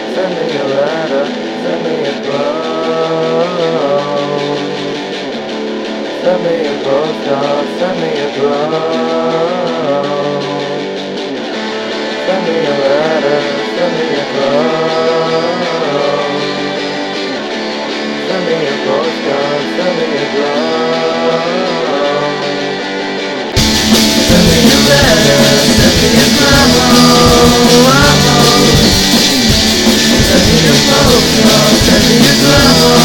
Send me a letter, send me a clothes. Send me a postcard, send me a clothes. Send me a letter, send me a clothes. Send me a postcard, send me a clothes. Send me a letter, send me a clothes. Send me a postcard, send me a clothes.